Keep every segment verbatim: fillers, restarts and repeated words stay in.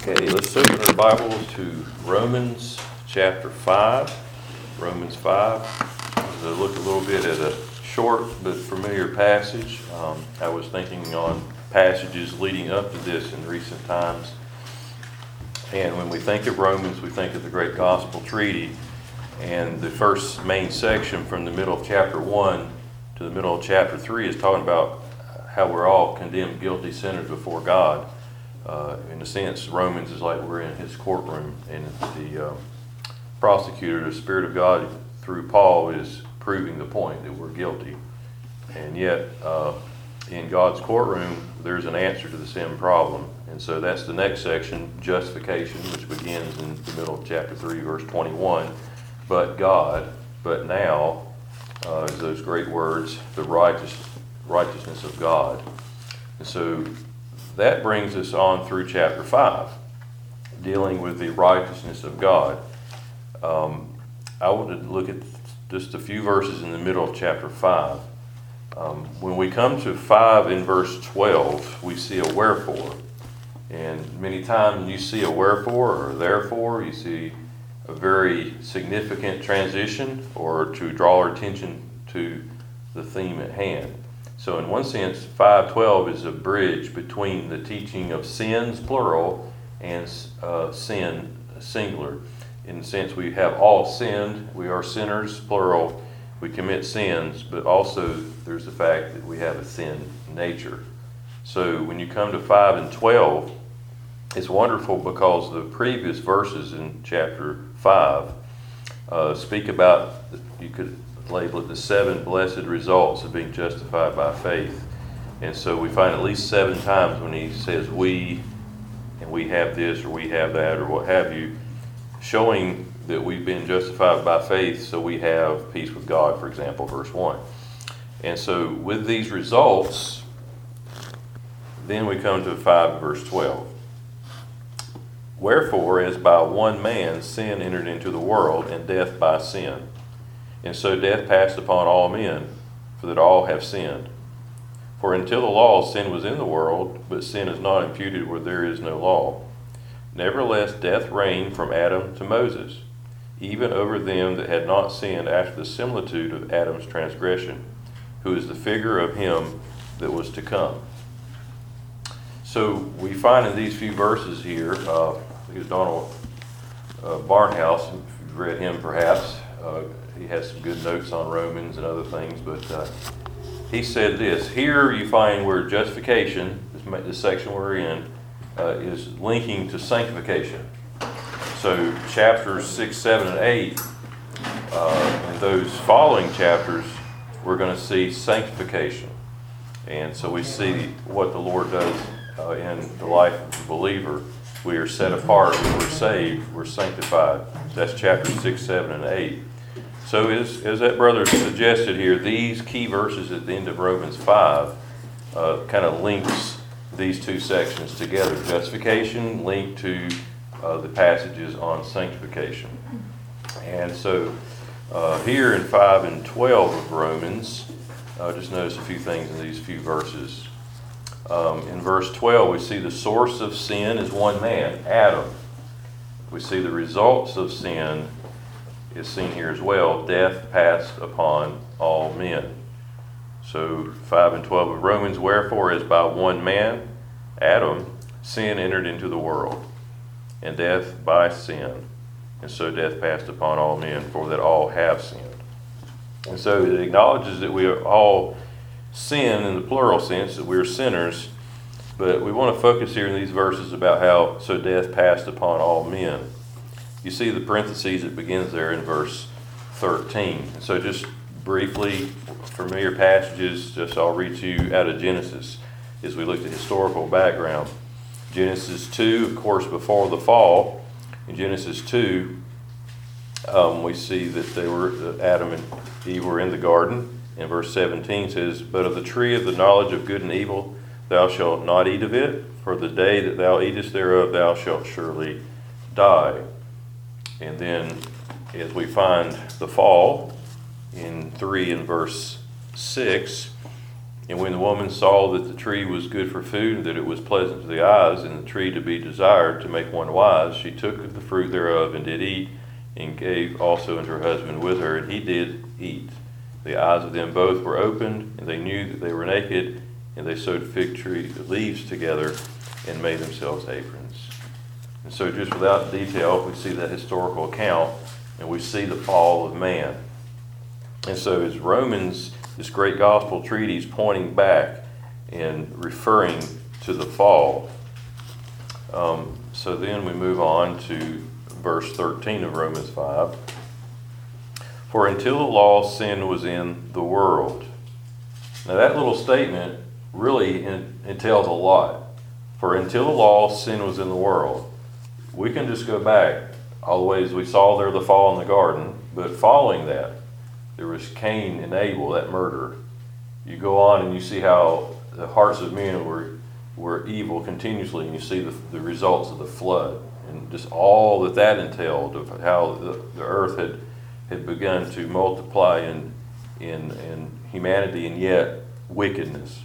Okay, let's open our Bibles to Romans chapter five. Romans five. To look a little bit at a short but familiar passage. Um, I was thinking on passages leading up to this in recent times. And when we think of Romans, we think of the great gospel treaty. And the first main section from the middle of chapter one to the middle of chapter three is talking about how we're all condemned, guilty sinners before God. Uh, in a sense, Romans is like we're in his courtroom, and the uh, prosecutor, the Spirit of God, through Paul, is proving the point that we're guilty. And yet, uh, in God's courtroom, there's an answer to the sin problem. And so that's the next section, justification, which begins in the middle of chapter three, verse twenty-one. But God, but now, uh, is those great words, the righteous, righteousness of God. And so that brings us on through chapter five, dealing with the righteousness of God. Um, I want to look at just a few verses in the middle of chapter five. Um, when we come to five in verse twelve, we see a wherefore. And many times when you see a wherefore or therefore, you see a very significant transition or to draw our attention to the theme at hand. So in one sense, five twelve is a bridge between the teaching of sins, plural, and uh, sin, singular. In the sense we have all sinned, we are sinners, plural, we commit sins, but also there's the fact that we have a sin nature. So when you come to five and twelve, it's wonderful because the previous verses in chapter five uh, speak about, you could label it the seven blessed results of being justified by faith. And so we find at least seven times when he says we, and we have this or we have that or what have you, showing that we've been justified by faith, so we have peace with God, for example, verse one. And so with these results, then we come to five verse twelve. Wherefore, as by one man sin entered into the world, and death by sin. And so death passed upon all men, for that all have sinned. For until the law, sin was in the world, but sin is not imputed where there is no law. Nevertheless, death reigned from Adam to Moses, even over them that had not sinned after the similitude of Adam's transgression, who is the figure of him that was to come. So we find in these few verses here, uh, I think it's Donald uh, Barnhouse, if you've read him perhaps, uh, he has some good notes on Romans and other things, but uh, he said this. Here you find where justification, this, this section we're in, uh, is linking to sanctification. So chapters six, seven, and eight, uh, and those following chapters, we're going to see sanctification. And so we see what the Lord does uh, in the life of the believer. We are set apart, we're saved, we're sanctified. That's chapters six, seven, and eight. So as, as that brother suggested here, these key verses at the end of Romans five uh, kind of links these two sections together. Justification linked to uh, the passages on sanctification. And so uh, here in five and twelve of Romans, uh, just notice a few things in these few verses. Um, in verse twelve, we see the source of sin is one man, Adam. We see the results of sin is seen here as well. Death passed upon all men. So five and twelve of Romans, wherefore as by one man, Adam, sin entered into the world, and death by sin. And so death passed upon all men, for that all have sinned. And so it acknowledges that we are all sin in the plural sense, that we are sinners, but we want to focus here in these verses about how so death passed upon all men. You see the parentheses that begins there in verse thirteen. So just briefly, familiar passages, just I'll read to you out of Genesis as we look at historical background. Genesis two, of course, before the fall. In Genesis two, um, we see that they were that Adam and Eve were in the garden. And verse seventeen says, but of the tree of the knowledge of good and evil thou shalt not eat of it, for the day that thou eatest thereof thou shalt surely die. And then as we find the fall in three and verse six, And when the woman saw that the tree was good for food, and that it was pleasant to the eyes, and the tree to be desired to make one wise, she took of the fruit thereof, and did eat, and gave also unto her husband with her, and he did eat. The eyes of them both were opened, and they knew that they were naked, and they sewed fig tree leaves together, and made themselves aprons. And so just without detail, we see that historical account, and we see the fall of man. And so as Romans, this great gospel treatise, pointing back and referring to the fall. Um, so then we move on to verse thirteen of Romans five. For until the law, sin was in the world. Now that little statement really entails a lot. For until the law, sin was in the world. We can just go back all the ways we saw there the fall in the garden, but following that, there was Cain and Abel, that murder. You go on and you see how the hearts of men were were evil continuously, and you see the, the results of the flood, and just all that that entailed, of how the, the earth had, had begun to multiply in, in, in humanity, and yet wickedness.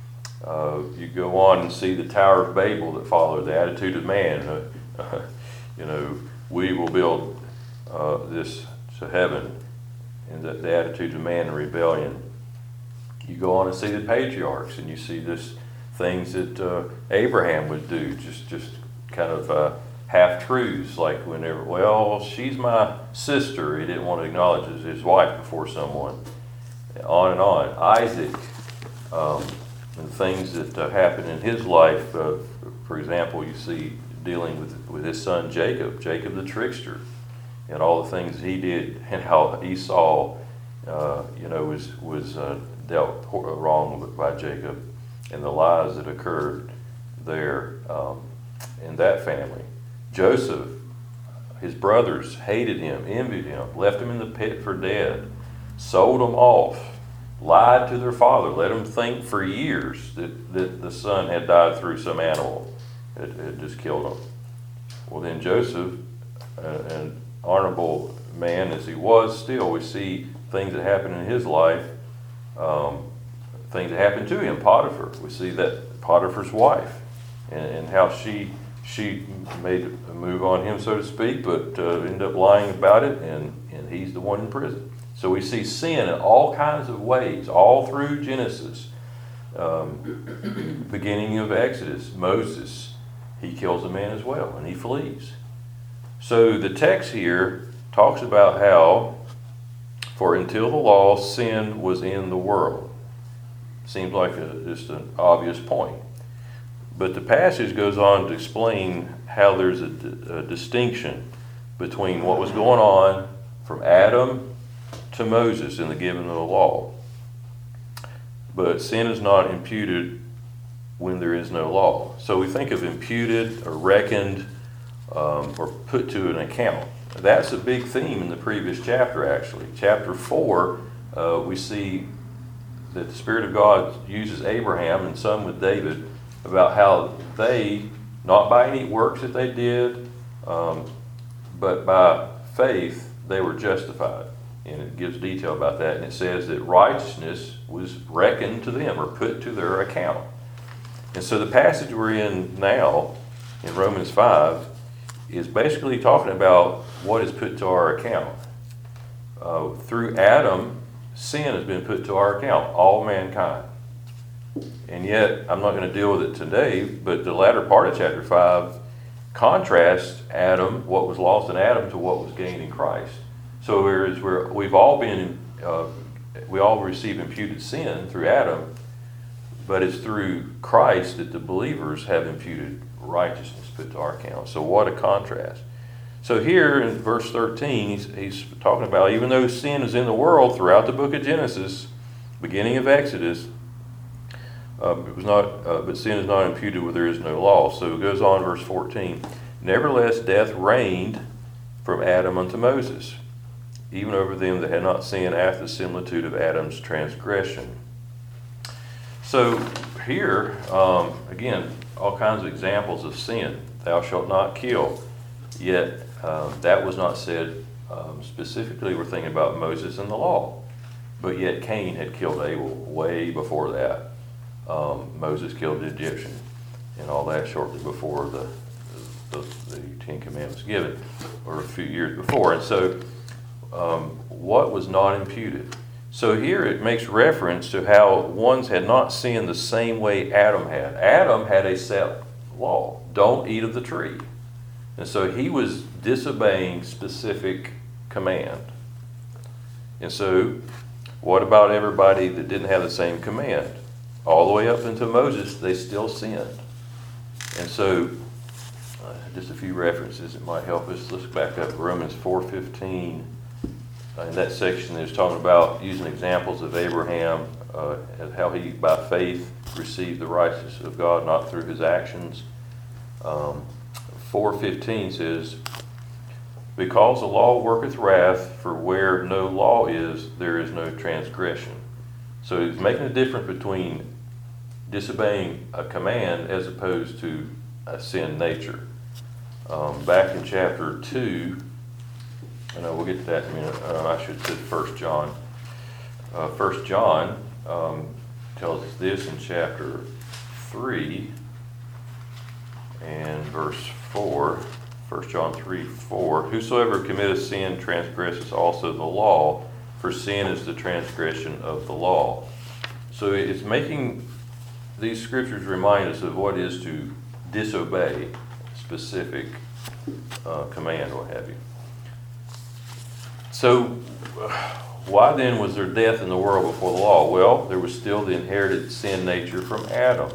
Uh, you go on and see the Tower of Babel that followed, the attitude of man. Uh, uh, you know, we will build uh, this to heaven, and the, the attitude of man and rebellion. You go on and see the patriarchs, and you see this things that uh, Abraham would do, just just kind of uh, half truths, like whenever, well, she's my sister. He didn't want to acknowledge his, his wife before someone. On and on. Isaac, um, and things that uh, happened in his life. Uh, for example, you see dealing with with his son Jacob, Jacob the trickster, and all the things he did, and how Esau, uh, you know, was was uh, dealt wrong by Jacob, and the lies that occurred there um, in that family. Joseph, his brothers hated him, envied him, left him in the pit for dead, sold him off, lied to their father, let him think for years that, that the son had died through some animal. It had just killed him. Well, then Joseph, uh, an honorable man as he was, still we see things that happened in his life, um, things that happened to him. Potiphar, we see that Potiphar's wife, and, and how she she made a move on him, so to speak, but uh, ended up lying about it, and, and he's the one in prison. So we see sin in all kinds of ways, all through Genesis. Um, beginning of Exodus, Moses, he kills a man as well, and he flees. So the text here talks about how, for until the law, sin was in the world. Seems like a, just an obvious point. But the passage goes on to explain how there's a, a distinction between what was going on from Adam to Moses in the giving of the law. But sin is not imputed when there is no law. So we think of imputed or reckoned um, or put to an account. That's a big theme in the previous chapter, actually. Chapter four, uh, we see that the Spirit of God uses Abraham and some with David about how they, not by any works that they did, um, but by faith, they were justified. And it gives detail about that. And it says that righteousness was reckoned to them or put to their account. And so the passage we're in now, in Romans five, is basically talking about what is put to our account. Uh, through Adam, sin has been put to our account, all mankind. And yet, I'm not going to deal with it today, but the latter part of chapter five contrasts Adam, what was lost in Adam, to what was gained in Christ. So whereas we're, we've all been, uh, we all receive imputed sin through Adam, but it's through Christ that the believers have imputed righteousness put to our account. So what a contrast. So here in verse thirteen, he's, he's talking about, even though sin is in the world throughout the book of Genesis, beginning of Exodus, uh, it was not, uh, but sin is not imputed where there is no law. So it goes on, verse fourteen. Nevertheless, death reigned from Adam unto Moses, even over them that had not sinned after the similitude of Adam's transgression. So here, um, again, all kinds of examples of sin. Thou shalt not kill. Yet um, that was not said um, specifically. We're thinking about Moses and the law. But yet Cain had killed Abel way before that. um, Moses killed the Egyptian and all that shortly before the, the, the Ten Commandments given, or a few years before. And so um, what was not imputed? So here it makes reference to how ones had not sinned the same way Adam had. Adam had a set law. Don't eat of the tree. And so he was disobeying specific command. And so what about everybody that didn't have the same command? All the way up into Moses, they still sinned. And so uh, just a few references that might help us. Let's back up. Romans four fifteen. Uh, in that section, there's talking about using examples of Abraham, uh, and how he, by faith, received the righteousness of God, not through his actions. Um, four fifteen says, because the law worketh wrath, for where no law is, there is no transgression. So he's making a difference between disobeying a command as opposed to a sin nature. Um, back in chapter two, I know we'll get to that in a minute. Uh, I should say First John. Uh, First John um, tells us this in chapter three and verse four. First John three four. Whosoever committeth sin transgresseth also the law, for sin is the transgression of the law. So it's making these scriptures remind us of what is to disobey specific uh, command, what have you. So, why then was there death in the world before the law? Well, there was still the inherited sin nature from Adam.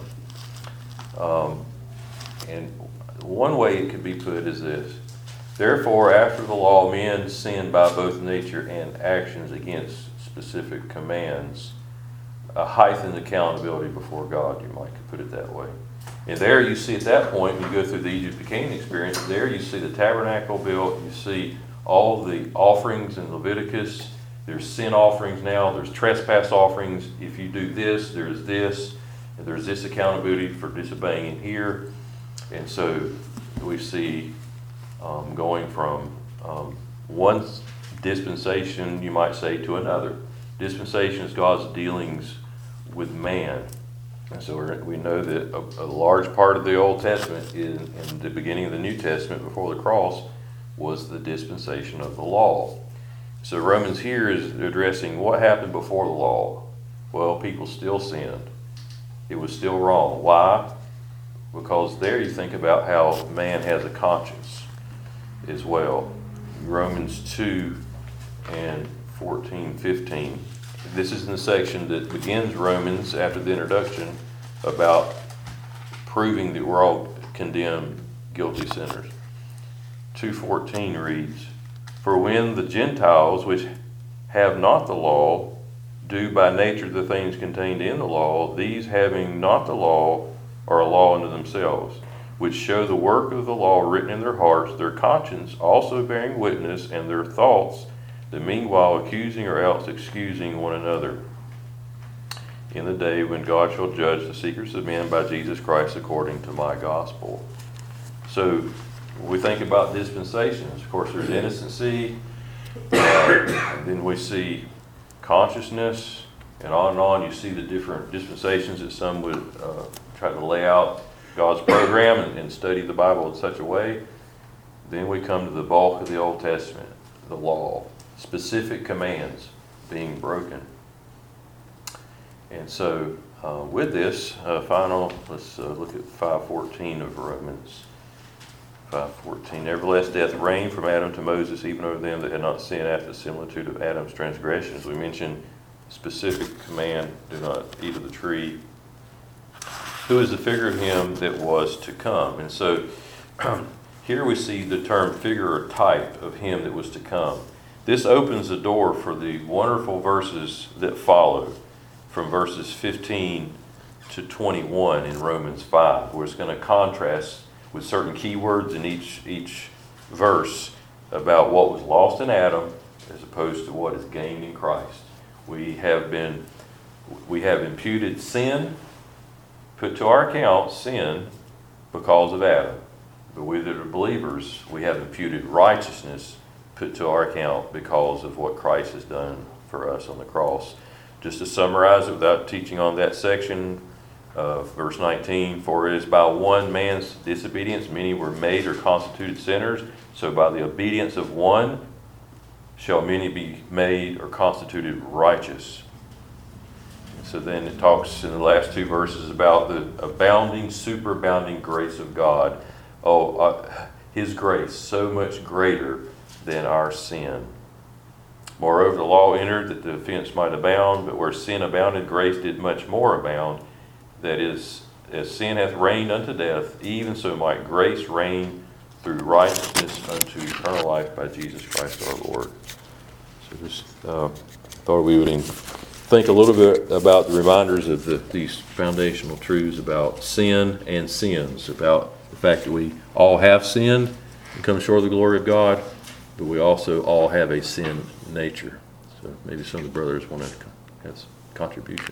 Um, and one way it could be put is this. Therefore, after the law, men sinned by both nature and actions against specific commands. A heightened accountability before God, you might put it that way. And there you see at that point, when you go through the Egypt to Canaan experience, there you see the tabernacle built, you see all the offerings in Leviticus. There's sin offerings now, there's trespass offerings. If you do this, there's this, and there's this accountability for disobeying in here. And so we see um, going from um, one dispensation, you might say, to another. Dispensation is God's dealings with man. And so we're, we know that a, a large part of the Old Testament in, in the beginning of the New Testament before the cross was the dispensation of the law. So Romans here is addressing what happened before the law. Well, people still sinned. It was still wrong. Why? Because there you think about how man has a conscience as well. Romans two and fourteen, fifteen. This is in the section that begins Romans after the introduction about proving that we're all condemned, guilty sinners. two fourteen reads, for when the Gentiles which have not the law do by nature the things contained in the law, these having not the law are a law unto themselves, which show the work of the law written in their hearts, their conscience also bearing witness, and their thoughts, the meanwhile accusing or else excusing one another. In the day when God shall judge the secrets of men by Jesus Christ according to my gospel. So we think about dispensations. Of course, there's innocency, uh, and then we see consciousness, and on and on. You see the different dispensations that some would uh, try to lay out God's program and, and study the Bible in such a way. Then we come to the bulk of the Old Testament, the law, specific commands being broken. And so uh, with this uh, final, let's uh, look at five fourteen of Romans. five fourteen. Nevertheless, death reigned from Adam to Moses, even over them that had not sinned after the similitude of Adam's transgressions. We mentioned specific command, do not eat of the tree. Who is the figure of him that was to come? And so here we see the term figure or type of him that was to come. This opens the door for the wonderful verses that follow from verses fifteen to twenty-one in Romans five, where it's going to contrast with certain keywords in each each verse about what was lost in Adam as opposed to what is gained in Christ. We have been, we have imputed sin, put to our account sin because of Adam. But we that are believers, we have imputed righteousness put to our account because of what Christ has done for us on the cross. Just to summarize it without teaching on that section, Uh, verse nineteen, for it is by one man's disobedience many were made or constituted sinners, so by the obedience of one shall many be made or constituted righteous. So then it talks in the last two verses about the abounding, superabounding grace of God. Oh, uh, His grace, so much greater than our sin. Moreover, the law entered that the offense might abound, but where sin abounded, grace did much more abound. That is, as sin hath reigned unto death, even so might grace reign through righteousness unto eternal life by Jesus Christ our Lord. So just uh, thought we would think a little bit about the reminders of the, these foundational truths about sin and sins, about the fact that we all have sinned and come short of the glory of God, but we also all have a sin nature. So maybe some of the brothers want to have some contribution.